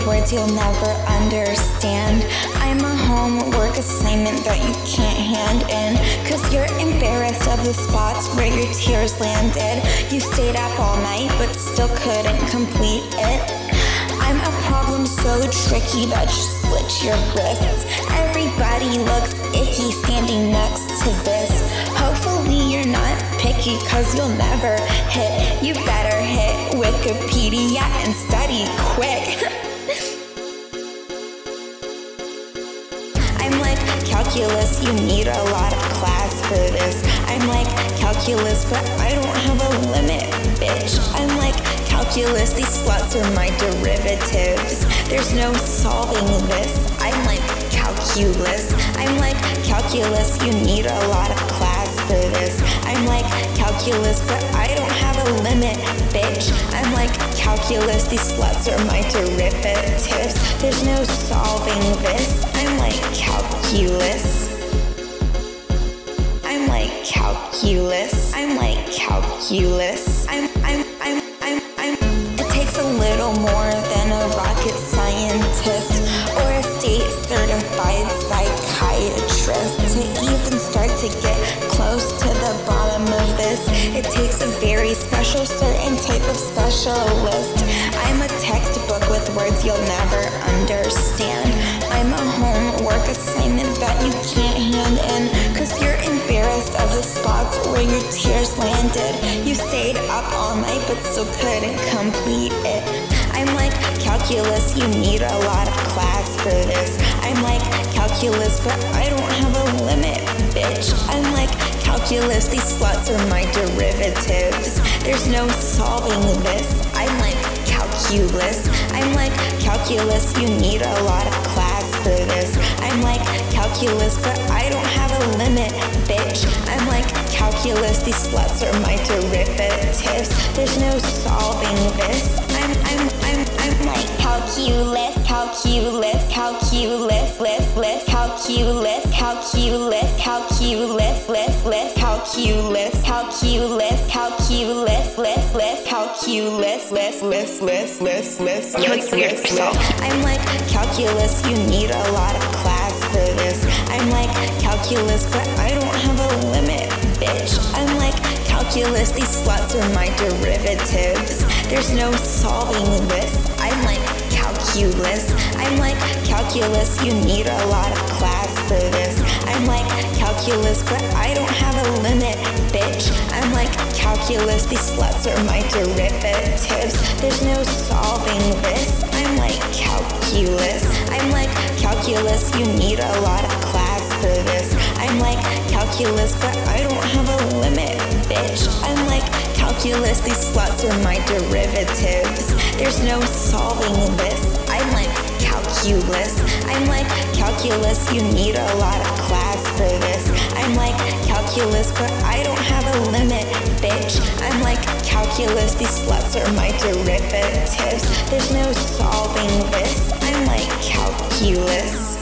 words you'll never understand. I'm a homework assignment that you can't hand in, 'cause you're embarrassed of the spots where your tears landed. You stayed up all night but still couldn't complete it. I'm a problem so tricky that you slit your wrists. Everybody looks icky standing next to this. Hopefully you're not picky, 'cause you'll never hit. You better hit Wikipedia and study quick. I'm like calculus, you need a lot of class for this. I'm like calculus, but I don't have a limit, bitch. I'm like calculus, these sluts are my derivatives. There's no solving this. I'm like calculus. I'm like calculus, you need a lot of class for this. I'm like calculus, but I don't have a limit, bitch. I'm like calculus, these sluts are my derivatives. There's no solving this. I'm like calculus. I'm like calculus. I'm like calculus. It takes a little more than a rocket scientist or a state certified psychiatrist to even start to get close to the bottom of this. It takes a very special, certain type of specialist. I'm a textbook with words you'll never understand. I'm a homework assignment that you can't hand in, 'cause you're embarrassed of the spots where your tears landed. You stayed up all night but still couldn't complete it. I'm like calculus, you need a lot of class for this. I'm like calculus, but I don't have a limit, bitch. I'm like calculus, these sluts are my derivatives. There's no solving this. I'm like calculus. I'm like calculus, you need a lot of class for this. I'm like calculus, but I don't have a limit, bitch. I'm like calculus, these sluts are my derivatives. There's no solving this. I'm like calculus, calculus, calculus, calculus, calculus, calculus, calculus, calculus, calculus, calculus, calculus. I'm like calculus, you need a lot of class for this. I'm like calculus, but I don't have a limit, bitch. I'm like calculus, these sluts are my derivatives. There's no solving this. I'm like calculus. I'm like calculus, you need a lot of class for this. I'm like calculus, but I don't have a limit, bitch. I'm like calculus, these sluts are my derivatives. There's no solving this. I'm like calculus. I'm like calculus, you need a lot of class for this. I'm like calculus, but I don't have a limit, bitch. I'm like calculus, these sluts are my derivatives. There's no solving this. I'm like calculus. I'm like calculus, you need a lot of class for this. I'm like calculus, but I don't have a limit, bitch. I'm like calculus, these sluts are my derivatives. There's no solving this. I'm like calculus.